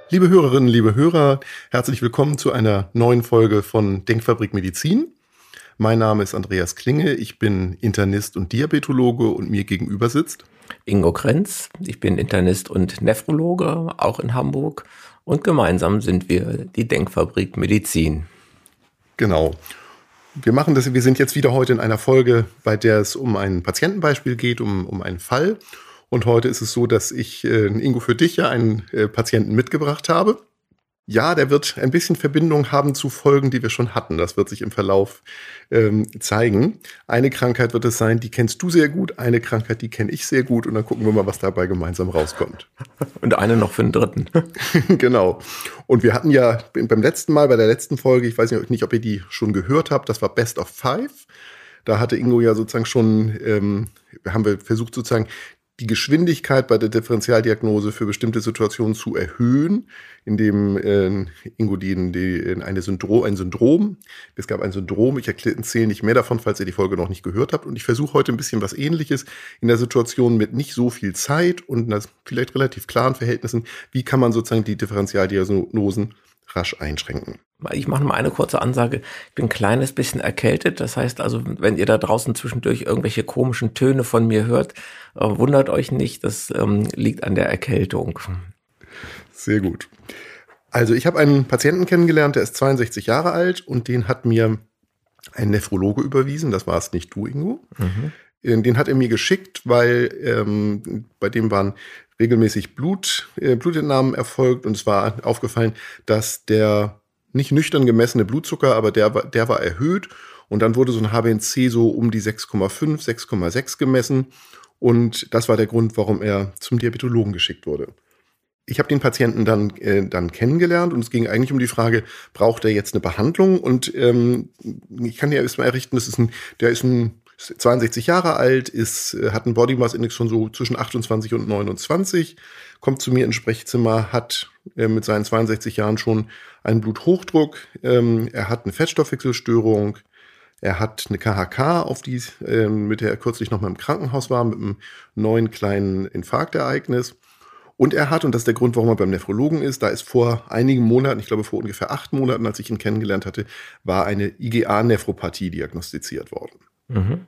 Liebe Hörerinnen, liebe Hörer, herzlich willkommen zu einer neuen Folge von Denkfabrik Medizin. Mein Name ist Andreas Klinge, ich bin Internist und Diabetologe und mir gegenüber sitzt Ingo Krenz, ich bin Internist und Nephrologe, auch in Hamburg, und gemeinsam sind wir die Denkfabrik Medizin. Genau. Wir sind jetzt wieder heute in einer Folge, bei der es um ein Patientenbeispiel geht, um einen Fall. Und heute ist es so, dass ich, Ingo, für dich ja einen Patienten mitgebracht habe. Ja, der wird ein bisschen Verbindung haben zu Folgen, die wir schon hatten. Das wird sich im Verlauf zeigen. Eine Krankheit wird es sein, die kennst du sehr gut. Eine Krankheit, die kenne ich sehr gut. Und dann gucken wir mal, was dabei gemeinsam rauskommt. Und eine noch für den dritten. Genau. Und wir hatten ja beim letzten Mal, bei der letzten Folge, ich weiß nicht, ob ihr die schon gehört habt, das war Best of Five. Da hatte Ingo ja sozusagen schon, haben wir versucht sozusagen, die Geschwindigkeit bei der Differentialdiagnose für bestimmte Situationen zu erhöhen, indem Ingo ein Syndrom, es gab ein Syndrom, ich erzähle nicht mehr davon, falls ihr die Folge noch nicht gehört habt, und ich versuche heute ein bisschen was Ähnliches in der Situation mit nicht so viel Zeit und vielleicht relativ klaren Verhältnissen, wie kann man sozusagen die Differentialdiagnosen rasch einschränken. Ich mache mal eine kurze Ansage. Ich bin ein kleines bisschen erkältet. Das heißt also, wenn ihr da draußen zwischendurch irgendwelche komischen Töne von mir hört, wundert euch nicht. Das liegt an der Erkältung. Sehr gut. Also ich habe einen Patienten kennengelernt, der ist 62 Jahre alt und den hat mir ein Nephrologe überwiesen. Das war es nicht du, Ingo. Mhm. Den hat er mir geschickt, weil bei dem waren regelmäßig Blutentnahmen erfolgt und es war aufgefallen, dass der nicht nüchtern gemessene Blutzucker, aber der war erhöht und dann wurde so ein HbA1c so um die 6,5, 6,6 gemessen und das war der Grund, warum er zum Diabetologen geschickt wurde. Ich habe den Patienten dann kennengelernt und es ging eigentlich um die Frage, braucht er jetzt eine Behandlung? Und ich kann ja erstmal errichten, der ist 62 Jahre alt, hat einen Body Mass Index von so zwischen 28 und 29, kommt zu mir ins Sprechzimmer, hat mit seinen 62 Jahren schon einen Bluthochdruck, er hat eine Fettstoffwechselstörung, er hat eine KHK, mit der er kürzlich noch mal im Krankenhaus war, mit einem neuen kleinen Infarktereignis. Und er hat, und das ist der Grund, warum er beim Nephrologen ist, da ist vor einigen Monaten, ich glaube vor ungefähr 8 Monaten, als ich ihn kennengelernt hatte, war eine IgA-Nephropathie diagnostiziert worden. Mhm.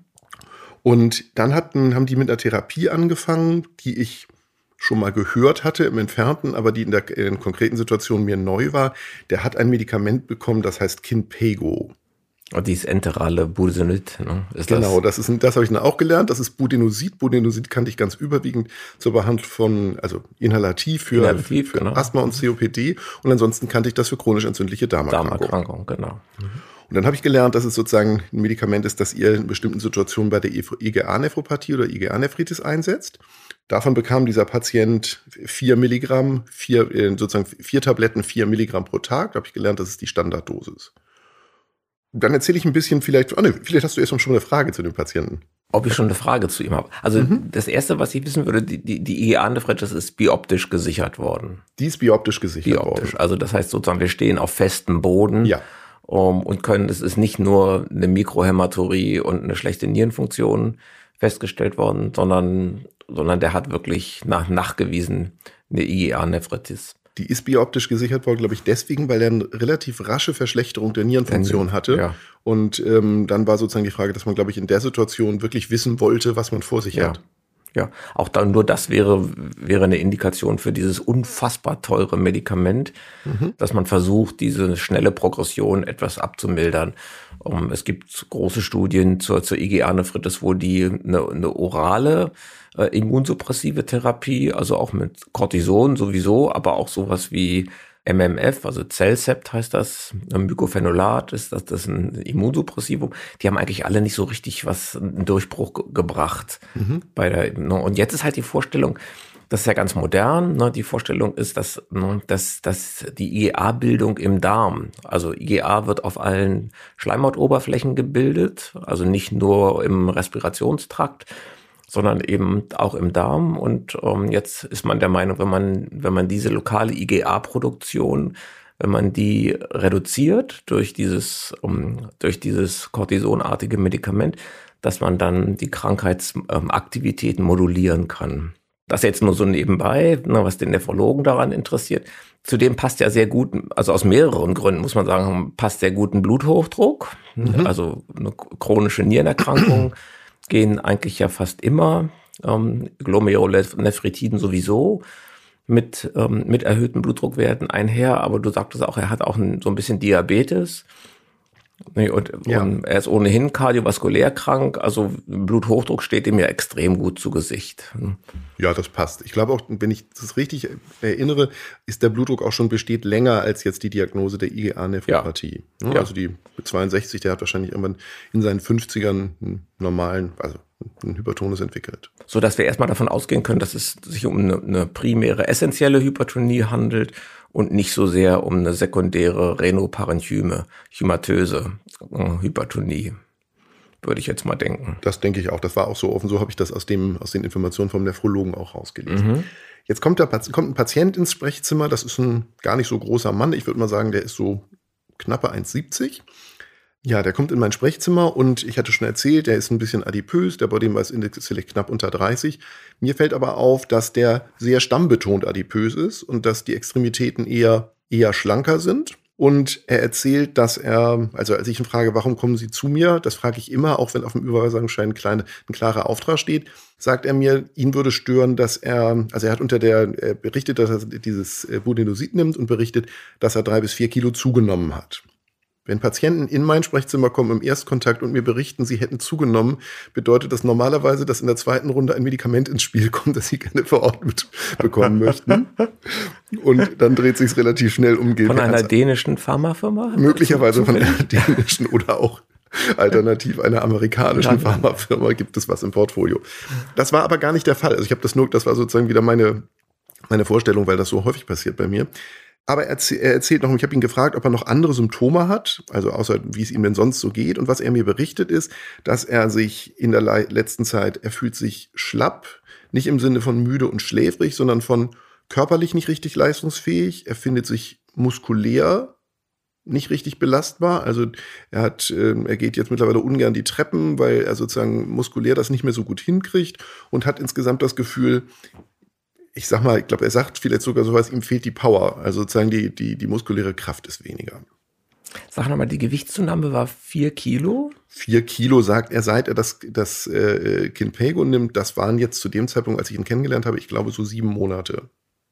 Und dann haben die mit einer Therapie angefangen, die ich schon mal gehört hatte im Entfernten, aber die in der konkreten Situation mir neu war. Der hat ein Medikament bekommen, das heißt Kinpeygo. Und dieses enterale Budesonid, ne? Genau, das habe ich dann auch gelernt. Das ist Budenosid. Budenosid kannte ich ganz überwiegend zur Behandlung also inhalativ für genau. Asthma und COPD. Und ansonsten kannte ich das für chronisch entzündliche Darmerkrankung. Genau. Mhm. Und dann habe ich gelernt, dass es sozusagen ein Medikament ist, das ihr in bestimmten Situationen bei der IgA-Nephropathie oder IgA-Nephritis einsetzt. Davon bekam dieser Patient 4 Milligramm, 4 Tabletten, 4 Milligramm pro Tag. Da habe ich gelernt, das ist die Standarddosis. Dann erzähle ich ein bisschen vielleicht hast du erst mal schon eine Frage zu dem Patienten. Ob ich schon eine Frage zu ihm habe. Also Das Erste, was ich wissen würde, die IgA-Nephritis ist bioptisch gesichert worden. Die ist bioptisch gesichert worden. Also das heißt sozusagen, wir stehen auf festem Boden. Ja. Und es ist nicht nur eine Mikrohämaturie und eine schlechte Nierenfunktion festgestellt worden, sondern der hat wirklich nachgewiesen eine IgA-Nephritis. Die ist bioptisch gesichert worden, glaube ich, deswegen, weil er eine relativ rasche Verschlechterung der Nierenfunktion hatte. Ja. Und dann war sozusagen die Frage, dass man, glaube ich, in der Situation wirklich wissen wollte, was man vor sich hat. Ja, auch dann nur das wäre eine Indikation für dieses unfassbar teure Medikament, dass man versucht, diese schnelle Progression etwas abzumildern. Es gibt große Studien zur IgA-Nephritis, wo die eine orale immunsuppressive Therapie, also auch mit Cortison sowieso, aber auch sowas wie MMF, also Cellcept heißt das, Mycophenolate ist das ein Immunsuppressivum. Die haben eigentlich alle nicht so richtig einen Durchbruch gebracht. Und jetzt ist halt die Vorstellung, das ist ja ganz modern, ne? Die Vorstellung ist, dass die IgA-Bildung im Darm, also IgA wird auf allen Schleimhautoberflächen gebildet, also nicht nur im Respirationstrakt, sondern eben auch im Darm. Und jetzt ist man der Meinung, wenn man diese lokale IgA-Produktion, wenn man die reduziert durch dieses cortisonartige Medikament, dass man dann die Krankheitsaktivitäten modulieren kann. Das jetzt nur so nebenbei, ne, was den Nephrologen daran interessiert. Zudem passt ja sehr gut, also aus mehreren Gründen muss man sagen, passt sehr gut ein Bluthochdruck. Also eine chronische Nierenerkrankung gehen eigentlich ja fast immer, Glomerulonephritiden sowieso, mit erhöhten Blutdruckwerten einher. Aber du sagtest auch, er hat auch so ein bisschen Diabetes. Und er ist ohnehin kardiovaskulär krank, also Bluthochdruck steht ihm ja extrem gut zu Gesicht. Ja, das passt. Ich glaube auch, wenn ich das richtig erinnere, ist der Blutdruck auch schon besteht länger als jetzt die Diagnose der IgA-Nephropathie. Ja. Also die mit 62, der hat wahrscheinlich irgendwann in seinen 50ern einen normalen, also einen Hypertonus entwickelt. So dass wir erstmal davon ausgehen können, dass es sich um eine primäre essentielle Hypertonie handelt und nicht so sehr um eine sekundäre renoparenchyme-hymatöse Hypertonie, würde ich jetzt mal denken. Das denke ich auch. Das war auch so offen. So habe ich das aus den Informationen vom Nephrologen auch rausgelesen. Jetzt kommt ein Patient ins Sprechzimmer. Das ist ein gar nicht so großer Mann. Ich würde mal sagen, der ist so knappe 1,70. Ja, der kommt in mein Sprechzimmer und ich hatte schon erzählt, der ist ein bisschen adipös, der Body Mass Index ist vielleicht knapp unter 30. Mir fällt aber auf, dass der sehr stammbetont adipös ist und dass die Extremitäten eher schlanker sind. Und er erzählt, dass also als ich ihn frage, warum kommen Sie zu mir, das frage ich immer, auch wenn auf dem Überweisungsschein ein klarer Auftrag steht, sagt er mir, ihn würde stören, dass er hat er berichtet, dass er dieses Budesonid nimmt und berichtet, dass er 3 bis 4 Kilo zugenommen hat. Wenn Patienten in mein Sprechzimmer kommen im Erstkontakt und mir berichten, sie hätten zugenommen, bedeutet das normalerweise, dass in der zweiten Runde ein Medikament ins Spiel kommt, das sie gerne verordnet bekommen möchten. Und dann dreht sich es relativ schnell um. Von einer dänischen Pharmafirma? Möglicherweise von einer dänischen oder auch alternativ einer amerikanischen Pharmafirma gibt es was im Portfolio. Das war aber gar nicht der Fall. Also das war sozusagen wieder meine Vorstellung, weil das so häufig passiert bei mir. Aber er erzählt noch, ich habe ihn gefragt, ob er noch andere Symptome hat, also außer wie es ihm denn sonst so geht. Und was er mir berichtet ist, dass er sich in der letzten Zeit, er fühlt sich schlapp, nicht im Sinne von müde und schläfrig, sondern von körperlich nicht richtig leistungsfähig. Er findet sich muskulär nicht richtig belastbar. Also er geht jetzt mittlerweile ungern die Treppen, weil er sozusagen muskulär das nicht mehr so gut hinkriegt und hat insgesamt das Gefühl, ich glaube, er sagt vielleicht sogar sowas, ihm fehlt die Power. Also sozusagen die muskuläre Kraft ist weniger. Sag nochmal, die Gewichtszunahme war 4 Kilo? 4 Kilo, sagt er, seit er das Kinpeygo nimmt. Das waren jetzt zu dem Zeitpunkt, als ich ihn kennengelernt habe, ich glaube so 7 Monate.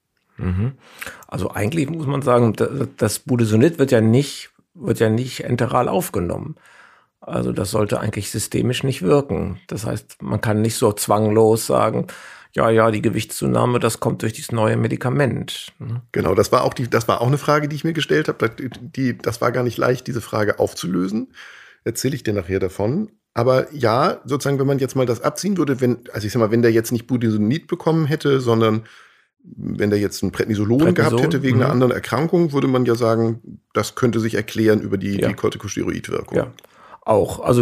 Also eigentlich muss man sagen, das Budesonid wird ja nicht enteral aufgenommen. Also das sollte eigentlich systemisch nicht wirken. Das heißt, man kann nicht so zwanglos sagen, ja, die Gewichtszunahme, das kommt durch dieses neue Medikament. Genau, das war auch eine Frage, die ich mir gestellt habe. Das war gar nicht leicht, diese Frage aufzulösen. Erzähle ich dir nachher davon. Aber ja, sozusagen, wenn man jetzt mal das abziehen würde, wenn der jetzt nicht Budesonid bekommen hätte, sondern wenn der jetzt ein Prednisolon gehabt hätte wegen einer anderen Erkrankung, würde man ja sagen, das könnte sich erklären über die Corticosteroidwirkung. Ja, auch. Also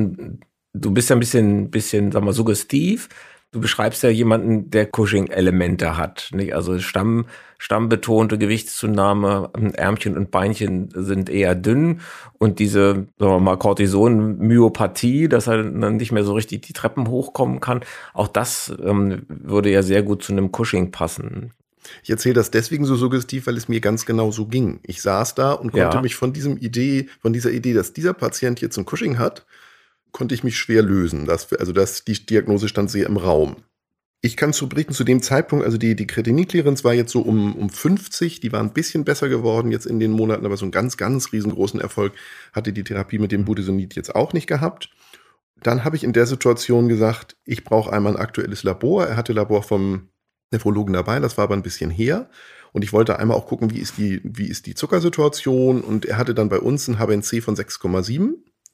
du bist ja ein bisschen, sag mal, suggestiv. Du beschreibst ja jemanden, der Cushing-Elemente hat, nicht? Also stammbetonte Gewichtszunahme, Ärmchen und Beinchen sind eher dünn und diese, sagen wir mal, Cortison-Myopathie, dass er dann nicht mehr so richtig die Treppen hochkommen kann, auch das würde ja sehr gut zu einem Cushing passen. Ich erzähle das deswegen so suggestiv, weil es mir ganz genau so ging. Ich saß da und konnte mich von dieser Idee, dass dieser Patient jetzt ein Cushing hat, konnte ich mich schwer lösen. Die Diagnose stand sehr im Raum. Ich kann berichten, zu dem Zeitpunkt, also die Kreatinin-Clearance war jetzt so um 50, die war ein bisschen besser geworden jetzt in den Monaten, aber so einen ganz, ganz riesengroßen Erfolg hatte die Therapie mit dem Budesonid jetzt auch nicht gehabt. Dann habe ich in der Situation gesagt, ich brauche einmal ein aktuelles Labor. Er hatte Labor vom Nephrologen dabei, das war aber ein bisschen her. Und ich wollte einmal auch gucken, wie ist die Zuckersituation. Und er hatte dann bei uns ein HbA1c von 6,7.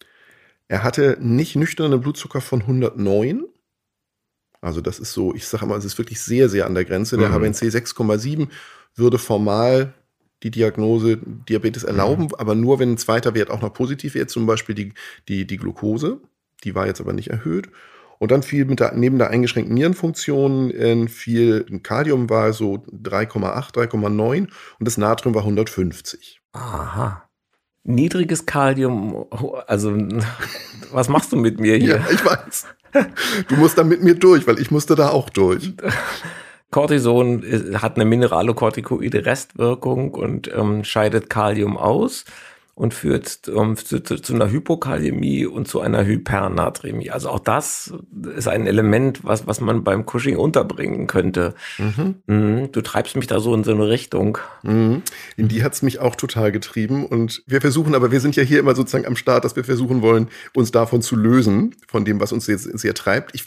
Er hatte nicht nüchternen Blutzucker von 109. Also das ist so, ich sage immer, es ist wirklich sehr, sehr an der Grenze. Der HbA1c 6,7 würde formal die Diagnose Diabetes erlauben, aber nur, wenn ein zweiter Wert auch noch positiv wäre, zum Beispiel die Glucose. Die war jetzt aber nicht erhöht. Und dann fiel neben der eingeschränkten Nierenfunktion viel Kalium war so 3,8, 3,9 und das Natrium war 150. Aha. Niedriges Kalium, also was machst du mit mir hier? Ja, ich weiß. Du musst da mit mir durch, weil ich musste da auch durch. Cortison hat eine mineralokortikoide Restwirkung und scheidet Kalium aus und führt zu einer Hypokaliämie und zu einer Hypernaträmie. Also auch das ist ein Element, was man beim Cushing unterbringen könnte. Du treibst mich da so in so eine Richtung. In die hat's mich auch total getrieben. Und wir sind ja hier immer sozusagen am Start, dass wir versuchen wollen, uns davon zu lösen, von dem, was uns jetzt sehr treibt.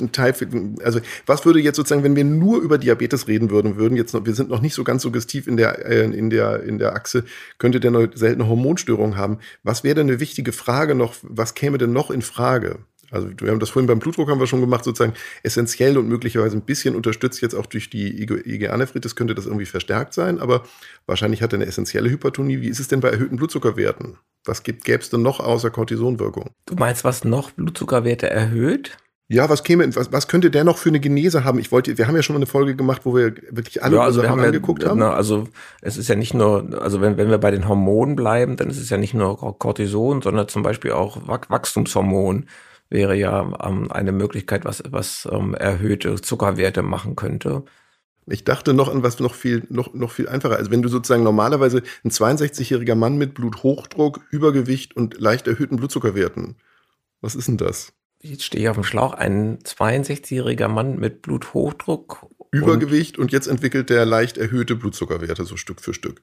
Also was würde jetzt sozusagen, wenn wir nur über Diabetes reden würden, wir sind noch nicht so ganz suggestiv in der Achse, könnte der eine seltene Hormonstörung haben. Was wäre denn eine wichtige Frage noch, was käme denn noch in Frage? Also wir haben das vorhin beim Blutdruck haben wir schon gemacht, sozusagen essentiell und möglicherweise ein bisschen unterstützt jetzt auch durch die IgA-Nephritis könnte das irgendwie verstärkt sein, aber wahrscheinlich hat er eine essentielle Hypertonie. Wie ist es denn bei erhöhten Blutzuckerwerten? Was gäbe es denn noch außer Cortisonwirkung? Du meinst, was noch Blutzuckerwerte erhöht? Ja, was könnte der noch für eine Genese haben? Wir haben ja schon mal eine Folge gemacht, wo wir wirklich alle Sachen angeguckt haben. Also es ist ja nicht nur, also wenn wir bei den Hormonen bleiben, dann ist es ja nicht nur Cortison, sondern zum Beispiel auch Wachstumshormon wäre ja eine Möglichkeit, was erhöhte Zuckerwerte machen könnte. Ich dachte noch an was noch viel einfacher. Also wenn du sozusagen normalerweise ein 62-jähriger Mann mit Bluthochdruck, Übergewicht und leicht erhöhten Blutzuckerwerten. Was ist denn das? Jetzt stehe ich auf dem Schlauch, ein 62-jähriger Mann mit Bluthochdruck. Übergewicht und jetzt entwickelt der leicht erhöhte Blutzuckerwerte, so Stück für Stück.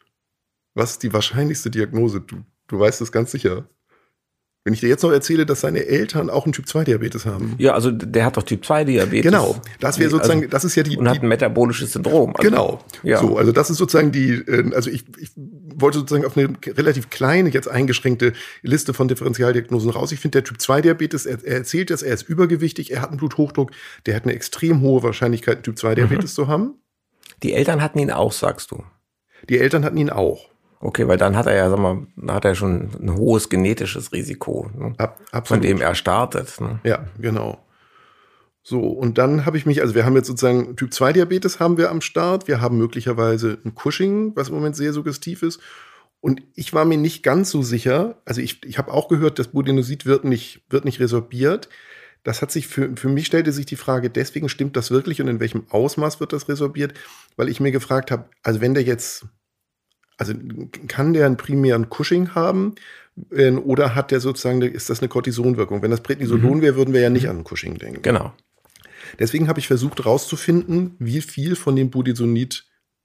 Was ist die wahrscheinlichste Diagnose? Du weißt es ganz sicher. Wenn ich dir jetzt noch erzähle, dass seine Eltern auch einen Typ-2-Diabetes haben. Ja, also der hat doch Typ-2-Diabetes. Genau, das wäre sozusagen, das ist ja die... Und hat ein metabolisches Syndrom. Also, genau, ja. So, also das ist sozusagen also ich wollte sozusagen auf eine relativ kleine, jetzt eingeschränkte Liste von Differentialdiagnosen raus. Ich finde, der Typ-2-Diabetes, er erzählt das, er ist übergewichtig, er hat einen Bluthochdruck, der hat eine extrem hohe Wahrscheinlichkeit, einen Typ-2-Diabetes zu haben. Die Eltern hatten ihn auch, sagst du? Die Eltern hatten ihn auch. Okay, weil dann hat er ja, schon ein hohes genetisches Risiko, ne? Absolut. Von dem er startet. Ne? Ja, genau. So, und dann wir haben jetzt sozusagen Typ-2-Diabetes haben wir am Start. Wir haben möglicherweise ein Cushing, was im Moment sehr suggestiv ist. Und ich war mir nicht ganz so sicher. Also ich habe auch gehört, das Budesonid wird nicht resorbiert. Das hat sich für mich stellte sich die Frage, deswegen stimmt das wirklich und in welchem Ausmaß wird das resorbiert? Weil ich mir gefragt habe, also wenn der jetzt... Also kann der einen primären Cushing haben oder hat der sozusagen, ist das eine Cortisonwirkung? Wenn das Prednisolon wäre, würden wir ja nicht an einen Cushing denken. Genau. Deswegen habe ich versucht herauszufinden, wie viel von dem Budesonid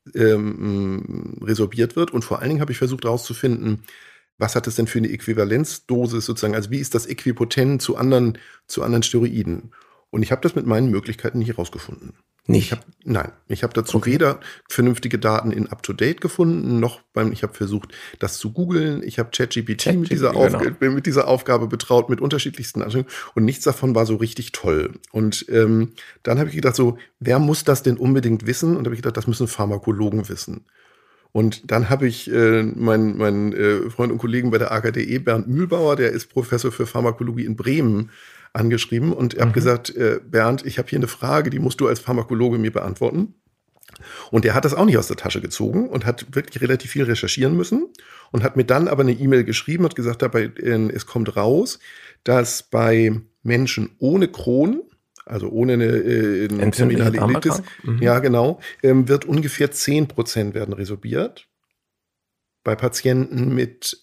resorbiert wird und vor allen Dingen habe ich versucht herauszufinden, was hat es denn für eine Äquivalenzdosis sozusagen, also wie ist das äquipotent zu anderen Steroiden? Und ich habe das mit meinen Möglichkeiten nicht herausgefunden. Nicht? Ich habe dazu weder vernünftige Daten in UpToDate gefunden, noch ich habe versucht, das zu googeln. Ich habe ChatGPT mit dieser Aufgabe betraut, mit unterschiedlichsten Anwendungen. Und nichts davon war so richtig toll. Und dann habe ich gedacht, so, wer muss das denn unbedingt wissen? Und da habe ich gedacht, das müssen Pharmakologen wissen. Und dann habe ich meinen Freund und Kollegen bei der AKDE, Bernd Mühlbauer, der ist Professor für Pharmakologie in Bremen, angeschrieben und er hat gesagt, Bernd, ich habe hier eine Frage, die musst du als Pharmakologe mir beantworten. Und er hat das auch nicht aus der Tasche gezogen und hat wirklich relativ viel recherchieren müssen und hat mir dann aber eine E-Mail geschrieben und gesagt, es kommt raus, dass bei Menschen ohne Crohn, also ohne eine terminale Ilitis, ja genau, wird ungefähr 10% werden resorbiert. Bei Patienten mit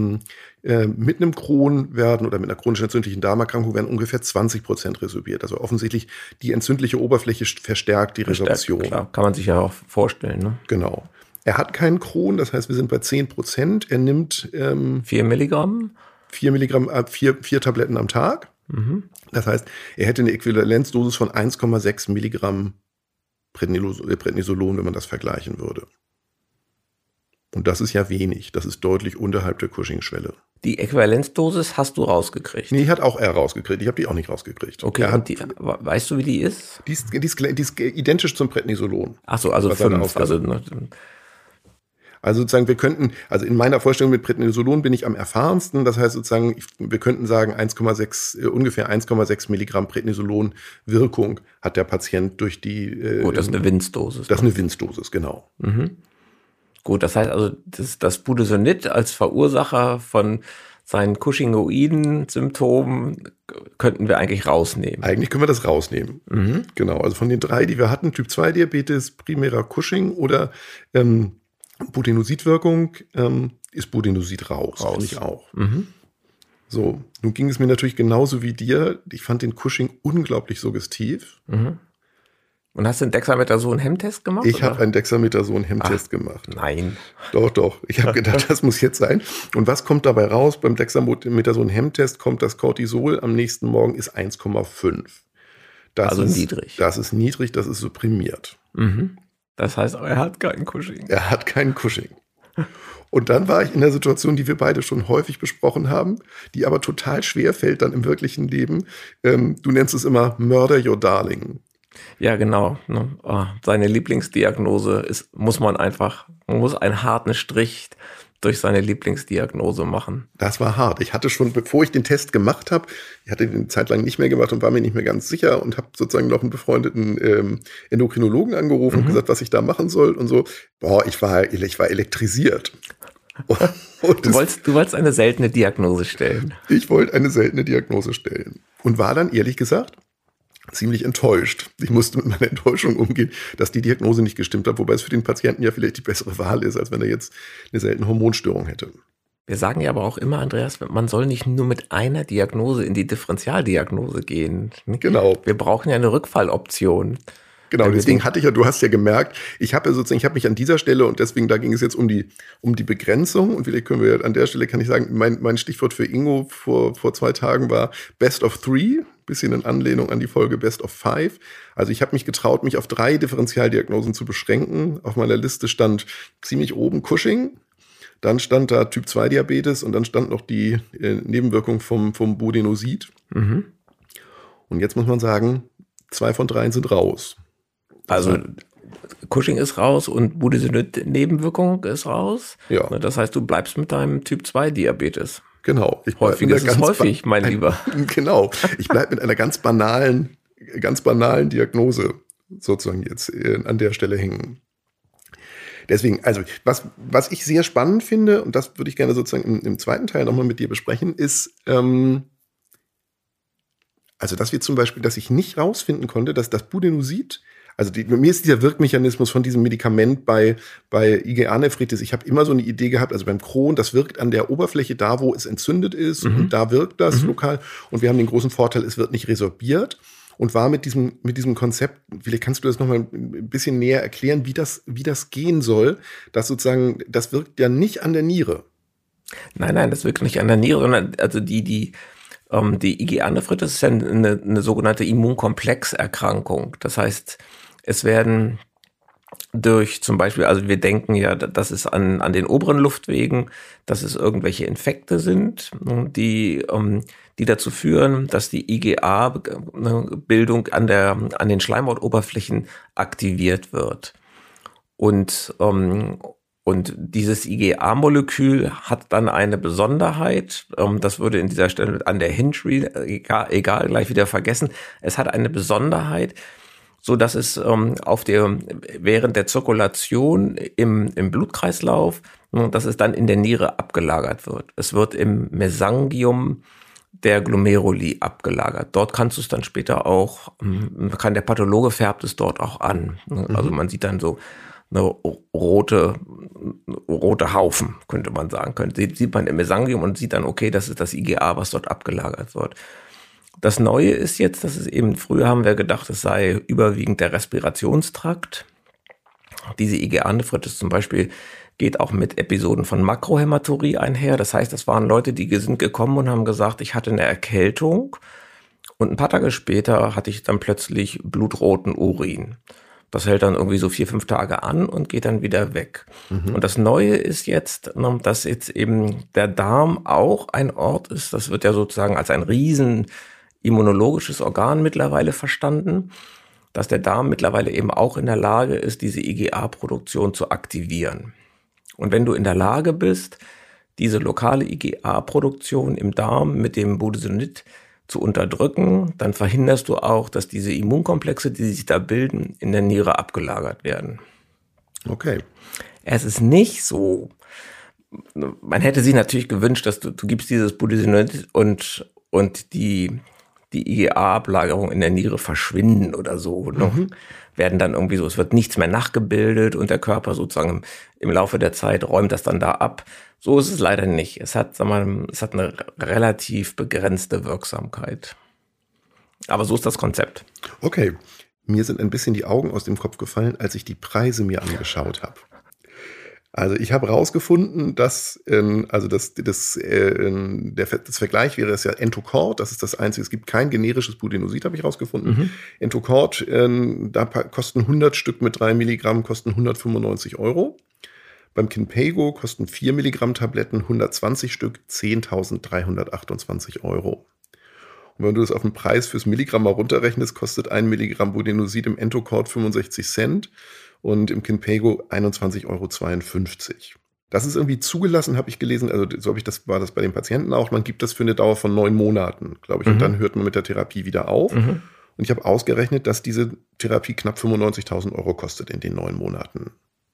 einem Crohn oder mit einer chronisch entzündlichen Darmerkrankung werden ungefähr 20% resorbiert. Also offensichtlich die entzündliche Oberfläche verstärkt die Resorption. Klar, kann man sich ja auch vorstellen. Ne? Genau. Er hat keinen Crohn, das heißt, wir sind bei 10%. Er nimmt 4 Milligramm? 4 Milligramm, 4 Tabletten am Tag. Mhm. Das heißt, er hätte eine Äquivalenzdosis von 1,6 Milligramm Prednisolon, wenn man das vergleichen würde. Und das ist ja wenig. Das ist deutlich unterhalb der Cushing-Schwelle. Die Äquivalenzdosis hast du rausgekriegt? Nee, hat auch er rausgekriegt. Ich habe die auch nicht rausgekriegt. Okay, weißt du, wie die ist? Die ist identisch zum Prednisolon. Ach so, also 5. Also sozusagen, also in meiner Vorstellung mit Prednisolon bin ich am erfahrensten. Das heißt sozusagen, wir könnten sagen, ungefähr 1,6 Milligramm Prednisolon Wirkung hat der Patient durch die... das ist eine Winzdosis. Das ist eine Winzdosis, genau. Mhm. Gut, das heißt also, das Budesonid als Verursacher von seinen Cushingoiden-Symptomen könnten wir eigentlich rausnehmen. Eigentlich können wir das rausnehmen. Genau, also von den 3, die wir hatten, Typ-2-Diabetes, primärer Cushing oder Budenosidwirkung, ist Budenosid raus. Finde ich auch. So, nun ging es mir natürlich genauso wie dir. Ich fand den Cushing unglaublich suggestiv. Und hast du einen Dexamethason-Hemmtest gemacht? Ich habe einen Dexamethason-Hemmtest gemacht. Nein. Doch. Ich habe gedacht, das muss jetzt sein. Und was kommt dabei raus? Beim Dexamethason-Hemmtest kommt das Cortisol am nächsten Morgen ist 1,5. Also niedrig. Das ist niedrig, das ist supprimiert. Das heißt, er hat keinen Cushing. Er hat keinen Cushing. Und dann war ich in der Situation, die wir beide schon häufig besprochen haben, die aber total schwer fällt dann im wirklichen Leben. Du nennst es immer Murder Your Darling. Ja, genau. Seine Lieblingsdiagnose muss einen harten Strich durch seine Lieblingsdiagnose machen. Das war hart. Ich hatte schon, bevor ich den Test gemacht habe, ich hatte den zeitlang nicht mehr gemacht und war mir nicht mehr ganz sicher und habe sozusagen noch einen befreundeten Endokrinologen angerufen und gesagt, was ich da machen soll und so. Ich war elektrisiert. Du wolltest eine seltene Diagnose stellen. Ich wollte eine seltene Diagnose stellen und war dann ehrlich gesagt ziemlich enttäuscht. Ich musste mit meiner Enttäuschung umgehen, dass die Diagnose nicht gestimmt hat, wobei es für den Patienten ja vielleicht die bessere Wahl ist, als wenn er jetzt eine seltene Hormonstörung hätte. Wir sagen ja aber auch immer, Andreas, man soll nicht nur mit einer Diagnose in die Differentialdiagnose gehen. Genau. Wir brauchen ja eine Rückfalloption. Genau, deswegen hatte ich ja, du hast ja gemerkt, ich habe mich an dieser Stelle und deswegen, da ging es jetzt um die Begrenzung und vielleicht können wir an der Stelle, kann ich sagen, mein Stichwort für Ingo vor 2 Tagen war Best of 3, bisschen in Anlehnung an die Folge Best of 5. Also ich habe mich getraut, mich auf 3 Differentialdiagnosen zu beschränken. Auf meiner Liste stand ziemlich oben Cushing, dann stand da Typ-2-Diabetes und dann stand noch die Nebenwirkung vom Budenosid. Und jetzt muss man sagen, 2 von 3 sind raus. Also Cushing ist raus und Budesonid-Nebenwirkung ist raus. Ja. Das heißt, du bleibst mit deinem Typ-2-Diabetes. Genau. Häufig ist es häufig, mein Lieber. Genau. Ich bleibe mit einer ganz banalen Diagnose sozusagen jetzt an der Stelle hängen. Deswegen, also was ich sehr spannend finde, und das würde ich gerne sozusagen im zweiten Teil nochmal mit dir besprechen, ist, also dass wir zum Beispiel, dass ich nicht rausfinden konnte, dass das Budenosid, also mir ist dieser Wirkmechanismus von diesem Medikament bei IgA-Nephritis, ich habe immer so eine Idee gehabt, also beim Crohn, das wirkt an der Oberfläche da, wo es entzündet ist und da wirkt das lokal und wir haben den großen Vorteil, es wird nicht resorbiert und war mit diesem Konzept, vielleicht kannst du das nochmal ein bisschen näher erklären, wie das gehen soll, dass sozusagen, das wirkt ja nicht an der Niere. Nein, das wirkt nicht an der Niere, sondern also die IgA-Nephritis ist ja eine sogenannte Immunkomplexerkrankung. Das heißt, es werden durch zum Beispiel, also wir denken ja, dass es an den oberen Luftwegen, dass es irgendwelche Infekte sind, die dazu führen, dass die IgA-Bildung an den Schleimhautoberflächen aktiviert wird. Und dieses IgA-Molekül hat dann eine Besonderheit, das würde in dieser Stelle an der Hinge, egal, gleich wieder vergessen. Es hat eine Besonderheit, so dass es während der Zirkulation im Blutkreislauf, dass es dann in der Niere abgelagert wird. Es wird im Mesangium der Glomeruli abgelagert. Dort kannst du es dann später auch, der Pathologe färbt es dort auch an. Also man sieht dann so eine rote Haufen, könnte man sagen. Sieht man im Mesangium und sieht dann, okay, das ist das IgA, was dort abgelagert wird. Das Neue ist jetzt, dass es eben, früher haben wir gedacht, es sei überwiegend der Respirationstrakt. Diese IgA-Nephritis zum Beispiel geht auch mit Episoden von Makrohämaturie einher. Das heißt, das waren Leute, die sind gekommen und haben gesagt, ich hatte eine Erkältung und ein paar Tage später hatte ich dann plötzlich blutroten Urin. Das hält dann irgendwie so 4-5 Tage an und geht dann wieder weg. Und das Neue ist jetzt, dass jetzt eben der Darm auch ein Ort ist, das wird ja sozusagen als ein riesen immunologisches Organ mittlerweile verstanden, dass der Darm mittlerweile eben auch in der Lage ist, diese IgA-Produktion zu aktivieren. Und wenn du in der Lage bist, diese lokale IgA-Produktion im Darm mit dem Budesonid zu unterdrücken, dann verhinderst du auch, dass diese Immunkomplexe, die sich da bilden, in der Niere abgelagert werden. Okay. Es ist nicht so, man hätte sich natürlich gewünscht, dass du gibst dieses Budesonid und die IgA-Ablagerungen in der Niere verschwinden oder so. Ne? Werden dann irgendwie so, es wird nichts mehr nachgebildet und der Körper sozusagen im Laufe der Zeit räumt das dann da ab. So ist es leider nicht. Es hat eine relativ begrenzte Wirksamkeit. Aber so ist das Konzept. Okay. Mir sind ein bisschen die Augen aus dem Kopf gefallen, als ich die Preise mir angeschaut habe. Also ich habe rausgefunden, dass das Vergleich wäre es ja Entocort, das ist das Einzige, es gibt kein generisches Budenosid, habe ich rausgefunden. Entocort, da kosten 100 Stück mit 3 Milligramm, kosten 195 €. Beim Kinpeygo kosten 4 Milligramm Tabletten, 120 Stück, 10.328 €. Und wenn du das auf den Preis fürs Milligramm mal runterrechnest, kostet 1 Milligramm Budenosid im Entocort 65 Cent und im Kinpeygo 21,52 €. Das ist irgendwie zugelassen, habe ich gelesen, also so war das bei den Patienten auch. Man gibt das für eine Dauer von 9 Monaten, glaube ich, und dann hört man mit der Therapie wieder auf. Und ich habe ausgerechnet, dass diese Therapie knapp 95.000 € kostet in den 9 Monaten.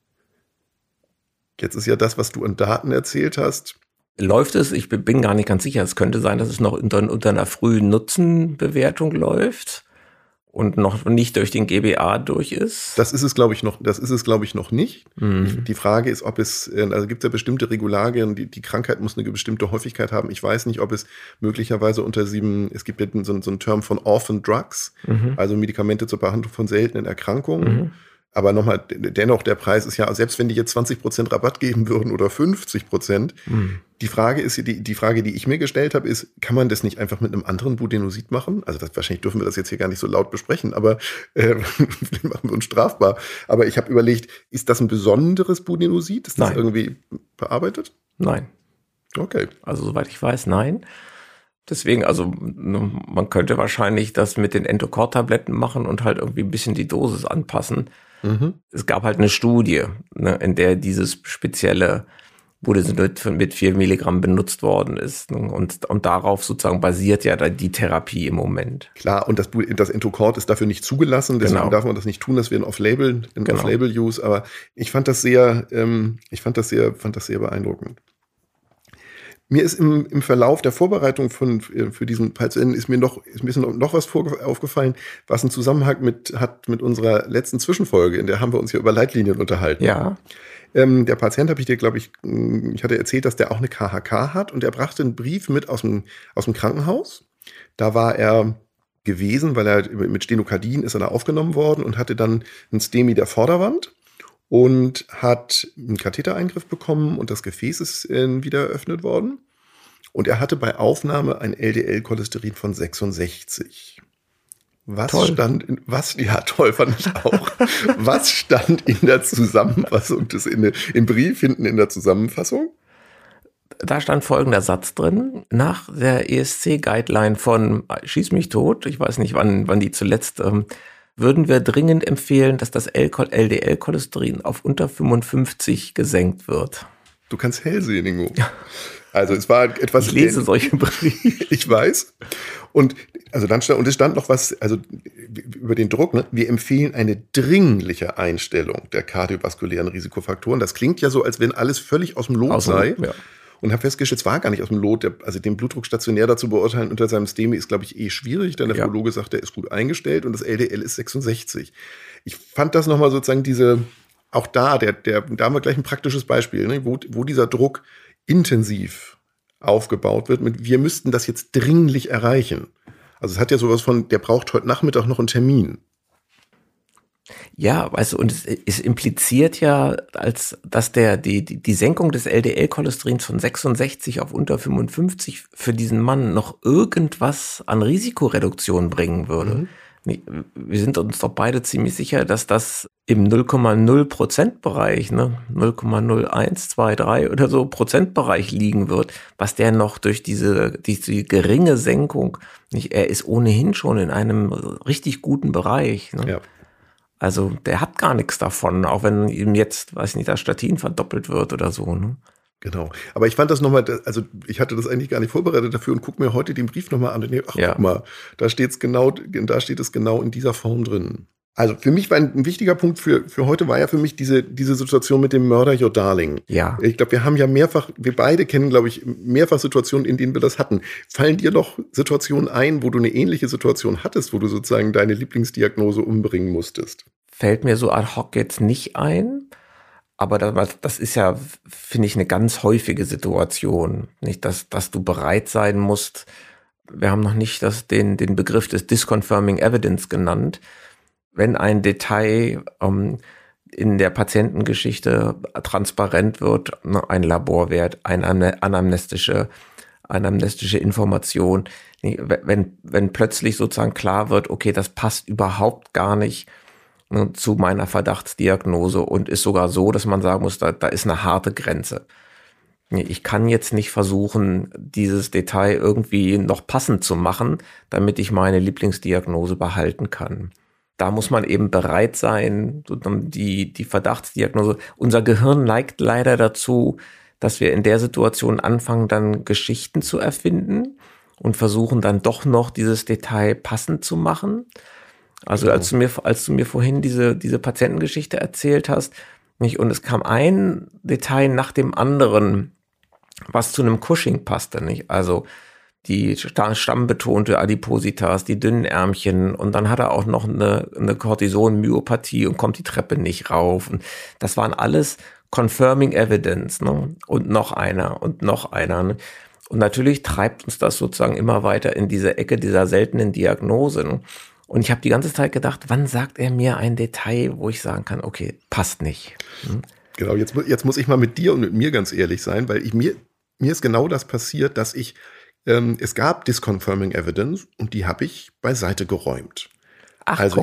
Jetzt ist ja das, was du an Daten erzählt hast. Läuft es? Ich bin gar nicht ganz sicher. Es könnte sein, dass es noch unter einer frühen Nutzenbewertung läuft und noch nicht durch den GBA durch ist. Das ist es, glaube ich, noch nicht. Die Frage ist, ob es, also gibt es ja bestimmte Regularien, die Krankheit muss eine bestimmte Häufigkeit haben. Ich weiß nicht, ob es möglicherweise es gibt ja so einen Term von Orphan Drugs, also Medikamente zur Behandlung von seltenen Erkrankungen. Aber nochmal, dennoch, der Preis ist ja, selbst wenn die jetzt 20% Rabatt geben würden oder 50%, die Frage, die ich mir gestellt habe, ist, kann man das nicht einfach mit einem anderen Budenosid machen? Also wahrscheinlich dürfen wir das jetzt hier gar nicht so laut besprechen, aber machen wir uns strafbar. Aber ich habe überlegt, ist das ein besonderes Budenosid? Ist das irgendwie bearbeitet? Nein. Okay. Also soweit ich weiß, nein. Deswegen, also man könnte wahrscheinlich das mit den Entocort-Tabletten machen und halt irgendwie ein bisschen die Dosis anpassen. Es gab halt eine Studie, ne, in der dieses spezielle Budesonid mit 4 Milligramm benutzt worden ist. Ne, und darauf sozusagen basiert ja die Therapie im Moment. Klar, und das Entocort ist dafür nicht zugelassen, deswegen darf man das nicht tun, das wäre ein Off-Label-Use, aber ich fand das sehr beeindruckend. Mir ist im Verlauf der Vorbereitung für diesen Patienten ist mir noch was aufgefallen, was einen Zusammenhang hat mit unserer letzten Zwischenfolge, in der haben wir uns ja über Leitlinien unterhalten. Ja. Der Patient habe ich dir, glaube ich hatte erzählt, dass der auch eine KHK hat und er brachte einen Brief mit aus dem Krankenhaus. Da war er gewesen, weil er mit Stenokardien ist er da aufgenommen worden und hatte dann ein STEMI der Vorderwand. Und hat einen Kathetereingriff bekommen und das Gefäß ist wieder eröffnet worden. Und er hatte bei Aufnahme ein LDL-Cholesterin von 66. Toll fand ich auch. Was stand in der Zusammenfassung, im Brief hinten in der Zusammenfassung? Da stand folgender Satz drin. Nach der ESC-Guideline von Schieß mich tot, ich weiß nicht, wann die zuletzt würden wir dringend empfehlen, dass das LDL-Cholesterin auf unter 55 gesenkt wird. Du kannst hell sehen, Ingo. Also es war etwas... Ich lese solche Briefe. Ich weiß. Und es stand noch was, also über den Druck, ne? Wir empfehlen eine dringliche Einstellung der kardiovaskulären Risikofaktoren. Das klingt ja so, als wenn alles völlig aus dem Lot sei. Ja. Und habe festgestellt, es war gar nicht aus dem Lot. Also den Blutdruck stationär dazu beurteilen unter seinem STEMI ist, glaube ich, schwierig. Der Nephrologe sagt, der ist gut eingestellt und das LDL ist 66. Ich fand das nochmal sozusagen auch da haben wir gleich ein praktisches Beispiel, ne, wo dieser Druck intensiv aufgebaut wird. Wir müssten das jetzt dringlich erreichen. Also es hat ja sowas von, der braucht heute Nachmittag noch einen Termin. Ja, weißt du, und es impliziert ja, dass die Senkung des LDL-Cholesterins von 66 auf unter 55 für diesen Mann noch irgendwas an Risikoreduktion bringen würde. Wir sind uns doch beide ziemlich sicher, dass das im 0,0%-Bereich, ne, 0,0123 oder so Prozentbereich liegen wird, was der noch durch diese geringe Senkung, er ist ohnehin schon in einem richtig guten Bereich. Ne? Ja. Also der hat gar nichts davon, auch wenn ihm jetzt, weiß nicht, das Statin verdoppelt wird oder so. Ne? Genau. Aber ich fand das nochmal, also ich hatte das eigentlich gar nicht vorbereitet dafür und guck mir heute den Brief nochmal an und denke, guck mal, da steht es genau in dieser Form drin. Also für mich war ein wichtiger Punkt für heute war ja für mich diese Situation mit dem Murder Your Darling. Ja. Ich glaube, wir beide kennen, glaube ich, mehrfach Situationen, in denen wir das hatten. Fallen dir noch Situationen ein, wo du eine ähnliche Situation hattest, wo du sozusagen deine Lieblingsdiagnose umbringen musstest? Fällt mir so ad hoc jetzt nicht ein, aber das ist ja, finde ich, eine ganz häufige Situation. Nicht, dass du bereit sein musst. Wir haben noch nicht den Begriff des Disconfirming Evidence genannt. Wenn ein Detail in der Patientengeschichte transparent wird, ein Laborwert, eine anamnestische Information, wenn plötzlich sozusagen klar wird, okay, das passt überhaupt gar nicht zu meiner Verdachtsdiagnose und ist sogar so, dass man sagen muss, da ist eine harte Grenze. Ich kann jetzt nicht versuchen, dieses Detail irgendwie noch passend zu machen, damit ich meine Lieblingsdiagnose behalten kann. Da muss man eben bereit sein, die Verdachtsdiagnose. Unser Gehirn neigt leider dazu, dass wir in der Situation anfangen, dann Geschichten zu erfinden und versuchen dann doch noch dieses Detail passend zu machen. Also als du mir vorhin diese Patientengeschichte erzählt hast, nicht, und es kam ein Detail nach dem anderen, was zu einem Cushing passte, nicht? Also die stammbetonte Adipositas, die dünnen Ärmchen und dann hat er auch noch eine Cortison-Myopathie und kommt die Treppe nicht rauf. Und das waren alles Confirming Evidence, ne? Und noch einer und noch einer. Ne? Und natürlich treibt uns das sozusagen immer weiter in diese Ecke dieser seltenen Diagnose. Ne? Und ich habe die ganze Zeit gedacht, wann sagt er mir ein Detail, wo ich sagen kann, okay, passt nicht. Hm? Genau, jetzt muss ich mal mit dir und mit mir ganz ehrlich sein, weil mir ist genau das passiert, dass es gab Disconfirming Evidence und die habe ich beiseite geräumt. Ach, also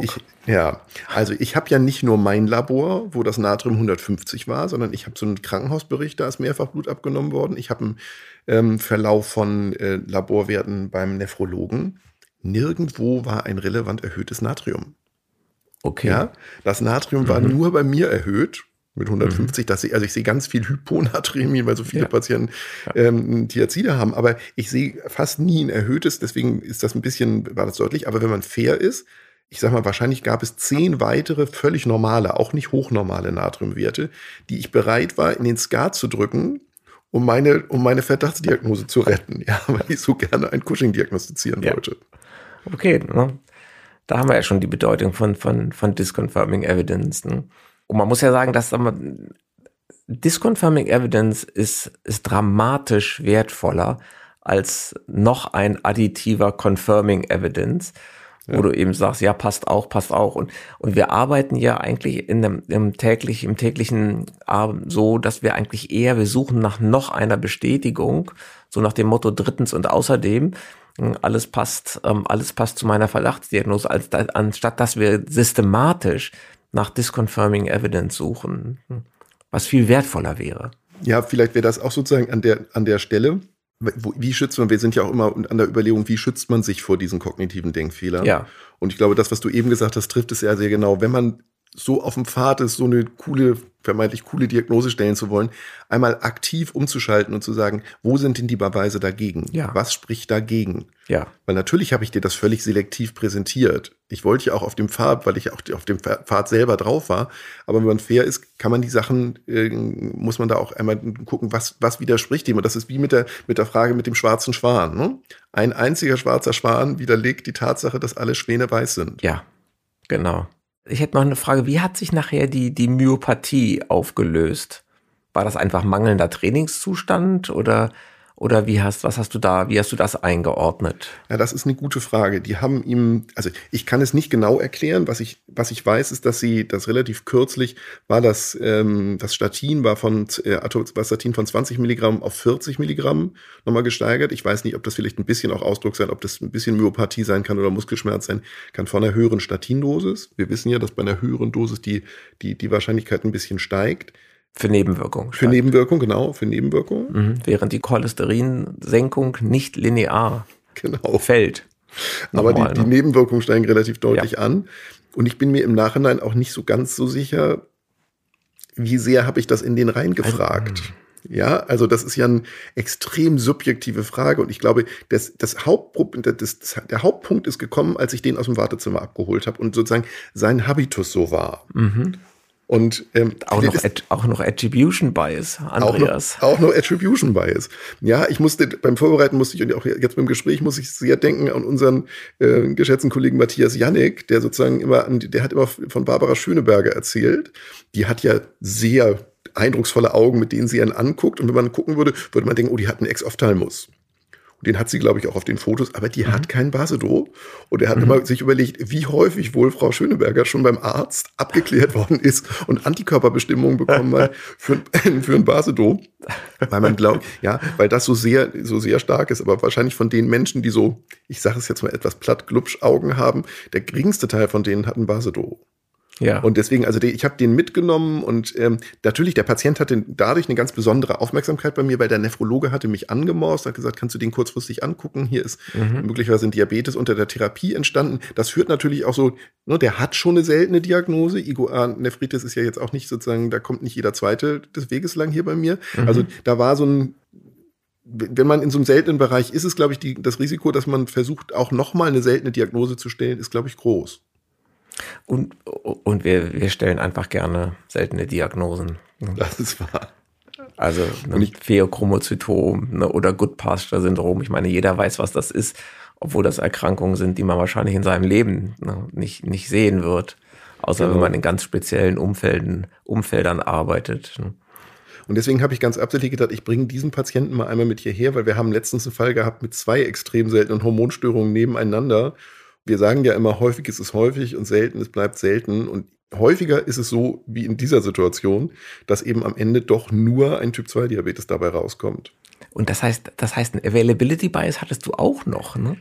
ich habe ja nicht nur mein Labor, wo das Natrium 150 war, sondern ich habe so einen Krankenhausbericht, da ist mehrfach Blut abgenommen worden. Ich habe einen Verlauf von Laborwerten beim Nephrologen. Nirgendwo war ein relevant erhöhtes Natrium. Okay. Ja, das Natrium war nur bei mir erhöht. Mit 150, ich sehe ganz viel Hyponatremie, weil so viele Patienten Thiazide haben, aber ich sehe fast nie ein erhöhtes, deswegen war das deutlich, aber wenn man fair ist, ich sag mal, wahrscheinlich gab es 10 weitere völlig normale, auch nicht hochnormale Natriumwerte, die ich bereit war, in den Skat zu drücken, um meine Verdachtsdiagnose zu retten, ja, weil ich so gerne ein Cushing diagnostizieren wollte. Okay, ne? Da haben wir ja schon die Bedeutung von Disconfirming Evidence, ne? Und man muss ja sagen, dass Disconfirming Evidence ist dramatisch wertvoller als noch ein additiver Confirming Evidence, wo du eben sagst, ja, passt auch. Und wir arbeiten ja eigentlich im täglichen so, dass wir eigentlich wir suchen nach noch einer Bestätigung, so nach dem Motto drittens und außerdem, alles passt zu meiner Verdachtsdiagnose, anstatt dass wir systematisch nach Disconfirming Evidence suchen, was viel wertvoller wäre. Ja, vielleicht wäre das auch sozusagen an der Stelle, wie schützt man, wir sind ja auch immer an der Überlegung, wie schützt man sich vor diesen kognitiven Denkfehlern? Ja. Und ich glaube, das, was du eben gesagt hast, trifft es ja sehr genau. Wenn man so auf dem Pfad ist, so eine vermeintlich coole Diagnose stellen zu wollen, einmal aktiv umzuschalten und zu sagen, wo sind denn die Beweise dagegen? Ja. Was spricht dagegen? Ja. Weil natürlich habe ich dir das völlig selektiv präsentiert. Ich wollte ja auch auf dem Pfad, weil ich auch auf dem Pfad selber drauf war. Aber wenn man fair ist, kann man die Sachen, muss man da auch einmal gucken, was widerspricht dem. Und das ist wie mit der Frage mit dem schwarzen Schwan. Ne? Ein einziger schwarzer Schwan widerlegt die Tatsache, dass alle Schwäne weiß sind. Ja, genau. Ich hätte noch eine Frage, wie hat sich nachher die Myopathie aufgelöst? War das einfach mangelnder Trainingszustand oder wie hast du das eingeordnet? Ja, das ist eine gute Frage. Die haben ihm, also ich kann es nicht genau erklären. Was ich weiß, ist, dass sie das relativ kürzlich war, das Statin war von Atorvastatin von 20 Milligramm auf 40 Milligramm nochmal gesteigert. Ich weiß nicht, ob das vielleicht ein bisschen auch Ausdruck sein, ob das ein bisschen Myopathie sein kann oder Muskelschmerz sein kann von einer höheren Statindosis. Wir wissen ja, dass bei einer höheren Dosis die Wahrscheinlichkeit ein bisschen steigt. Für Nebenwirkungen. Für Nebenwirkungen, genau, für Nebenwirkungen. Während die Cholesterinsenkung nicht linear fällt. Aber die Nebenwirkungen steigen relativ deutlich an. Und ich bin mir im Nachhinein auch nicht so ganz so sicher, wie sehr habe ich das in den reingefragt. Ja, also das ist ja eine extrem subjektive Frage und ich glaube, der Hauptpunkt ist gekommen, als ich den aus dem Wartezimmer abgeholt habe und sozusagen sein Habitus so war. Und auch noch Attribution Bias, Andreas. Auch noch Attribution Bias. Ja, beim Vorbereiten musste ich und auch jetzt beim Gespräch muss ich sehr denken an unseren geschätzten Kollegen Matthias Jannek, der sozusagen der hat immer von Barbara Schöneberger erzählt. Die hat ja sehr eindrucksvolle Augen, mit denen sie einen anguckt. Und wenn man gucken würde, würde man denken, oh, die hat einen Ex-Ophthalmus. Und den hat sie, glaube ich, auch auf den Fotos, aber die hat kein Basedow. Und er hat immer sich überlegt, wie häufig wohl Frau Schöneberger schon beim Arzt abgeklärt worden ist und Antikörperbestimmungen bekommen hat für ein Basedow. Weil man glaubt, ja, weil das so sehr stark ist. Aber wahrscheinlich von den Menschen, die so, ich sage es jetzt mal etwas platt, Glubschaugen haben, der geringste Teil von denen hat ein Basedow. Ja. Und deswegen, also ich habe den mitgenommen und natürlich, der Patient hatte dadurch eine ganz besondere Aufmerksamkeit bei mir, weil der Nephrologe hatte mich angemorst, hat gesagt, kannst du den kurzfristig angucken? Hier ist möglicherweise ein Diabetes unter der Therapie entstanden. Das führt natürlich auch so, ne, der hat schon eine seltene Diagnose. IgA-Nephritis ist ja jetzt auch nicht sozusagen, da kommt nicht jeder Zweite des Weges lang hier bei mir. Also da war so ein, wenn man in so einem seltenen Bereich ist, ist, glaube ich, das Risiko, dass man versucht, auch nochmal eine seltene Diagnose zu stellen, ist, glaube ich, groß. Und wir stellen einfach gerne seltene Diagnosen. Das ist wahr. Also Pheochromozytom oder Goodpasture-Syndrom. Ich meine, jeder weiß, was das ist, obwohl das Erkrankungen sind, die man wahrscheinlich in seinem Leben nicht sehen wird. Außer wenn man in ganz speziellen Umfeldern arbeitet. Und deswegen habe ich ganz absichtlich gedacht, ich bringe diesen Patienten mal einmal mit hierher, weil wir haben letztens einen Fall gehabt mit 2 extrem seltenen Hormonstörungen nebeneinander. Wir sagen ja immer, häufig ist es häufig und selten, es bleibt selten. Und häufiger ist es so wie in dieser Situation, dass eben am Ende doch nur ein Typ-2-Diabetes dabei rauskommt. Und das heißt, ein Availability Bias hattest du auch noch, ne?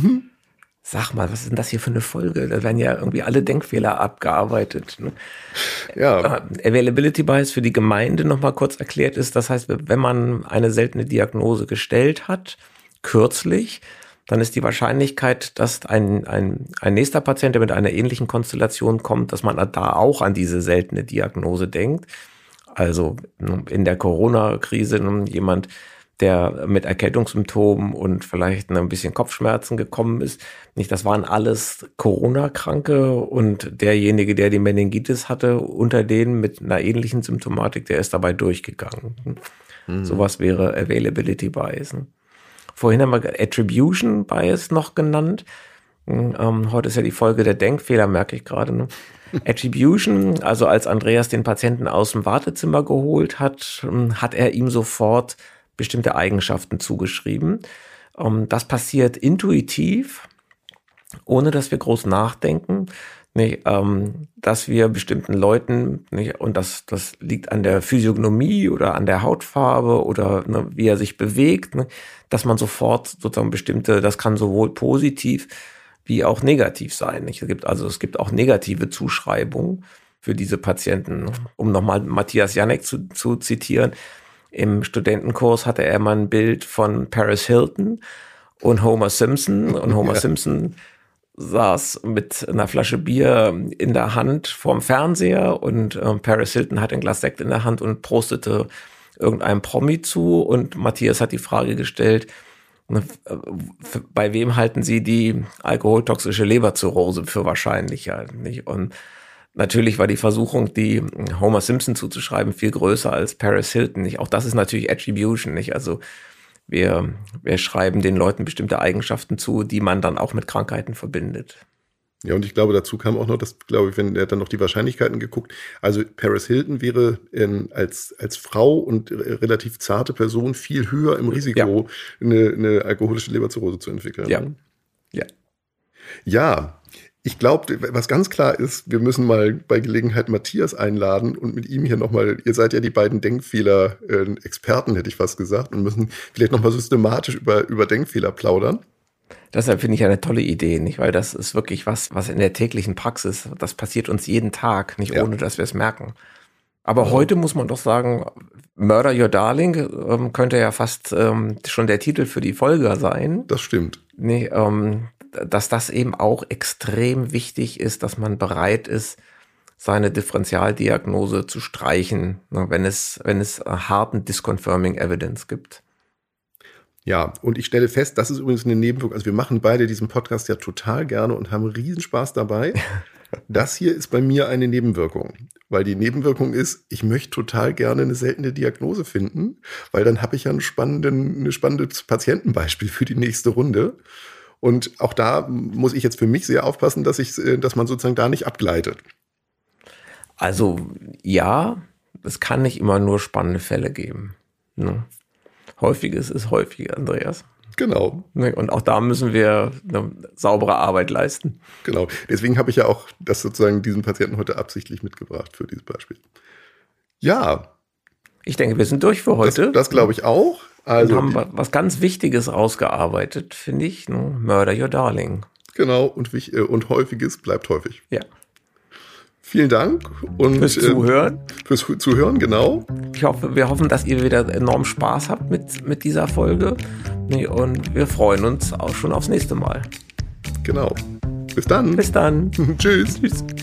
Sag mal, was ist denn das hier für eine Folge? Da werden ja irgendwie alle Denkfehler abgearbeitet. Ne? Ja. Availability Bias für die Gemeinde nochmal kurz erklärt ist, das heißt, wenn man eine seltene Diagnose gestellt hat, kürzlich, dann ist die Wahrscheinlichkeit, dass ein nächster Patient, der mit einer ähnlichen Konstellation kommt, dass man da auch an diese seltene Diagnose denkt. Also in der Corona-Krise jemand, der mit Erkältungssymptomen und vielleicht ein bisschen Kopfschmerzen gekommen ist. Nicht, das waren alles Corona-Kranke und derjenige, der die Meningitis hatte, unter denen mit einer ähnlichen Symptomatik, der ist dabei durchgegangen. Sowas wäre Availability Bias. Vorhin haben wir Attribution Bias noch genannt. Heute ist ja die Folge der Denkfehler, merke ich gerade. Ne? Attribution, also als Andreas den Patienten aus dem Wartezimmer geholt hat, hat er ihm sofort bestimmte Eigenschaften zugeschrieben. Das passiert intuitiv, ohne dass wir groß nachdenken. Nicht, dass wir bestimmten Leuten, nicht, und das liegt an der Physiognomie oder an der Hautfarbe oder wie er sich bewegt, ne, dass man sofort sozusagen das kann sowohl positiv wie auch negativ sein. Nicht? Es gibt auch negative Zuschreibungen für diese Patienten. Um nochmal Matthias Jannek zu zitieren, im Studentenkurs hatte er mal ein Bild von Paris Hilton und Homer Simpson und Homer Simpson saß mit einer Flasche Bier in der Hand vorm Fernseher und Paris Hilton hat ein Glas Sekt in der Hand und prostete irgendeinem Promi zu und Matthias hat die Frage gestellt, bei wem halten Sie die alkoholtoxische Leberzirrhose für wahrscheinlicher? Nicht? Und natürlich war die Versuchung, die Homer Simpson zuzuschreiben, viel größer als Paris Hilton. Nicht? Auch das ist natürlich Attribution, nicht? Also wir schreiben den Leuten bestimmte Eigenschaften zu, die man dann auch mit Krankheiten verbindet. Ja, und ich glaube, dazu kam auch noch, wenn er dann noch die Wahrscheinlichkeiten geguckt, also Paris Hilton wäre als Frau und relativ zarte Person viel höher im Risiko, eine alkoholische Leberzirrhose zu entwickeln. Ja. Ne? Ja. Ja. Ich glaube, was ganz klar ist, wir müssen mal bei Gelegenheit Matthias einladen und mit ihm hier nochmal, ihr seid ja die beiden Denkfehler-Experten, hätte ich fast gesagt, und müssen vielleicht nochmal systematisch über Denkfehler plaudern. Deshalb finde ich eine tolle Idee, nicht? Weil das ist wirklich was in der täglichen Praxis, das passiert uns jeden Tag, nicht ohne, dass wir es merken. Aber heute muss man doch sagen, Murder Your Darling könnte ja fast schon der Titel für die Folge sein. Das stimmt. Nee, dass das eben auch extrem wichtig ist, dass man bereit ist, seine Differentialdiagnose zu streichen, wenn es harten Disconfirming Evidence gibt. Ja, und ich stelle fest, das ist übrigens eine Nebenwirkung. Also wir machen beide diesen Podcast ja total gerne und haben Riesenspaß dabei. Das hier ist bei mir eine Nebenwirkung, weil die Nebenwirkung ist, ich möchte total gerne eine seltene Diagnose finden, weil dann habe ich ja ein spannendes Patientenbeispiel für die nächste Runde. Und auch da muss ich jetzt für mich sehr aufpassen, dass man sozusagen da nicht abgleitet. Also ja, es kann nicht immer nur spannende Fälle geben. Ne? Häufiges ist häufig, Andreas. Genau. Und auch da müssen wir eine saubere Arbeit leisten. Genau. Deswegen habe ich ja auch diesen Patienten heute absichtlich mitgebracht für dieses Beispiel. Ja. Ich denke, wir sind durch für heute. Das glaube ich auch. Also haben wir was ganz Wichtiges rausgearbeitet, finde ich. Ne? Murder Your Darling. Genau. Und Häufiges bleibt häufig. Ja. Vielen Dank fürs Zuhören. Fürs Zuhören, genau. Wir hoffen, dass ihr wieder enorm Spaß habt mit dieser Folge. Und wir freuen uns auch schon aufs nächste Mal. Genau. Bis dann. Bis dann. Tschüss. Tschüss.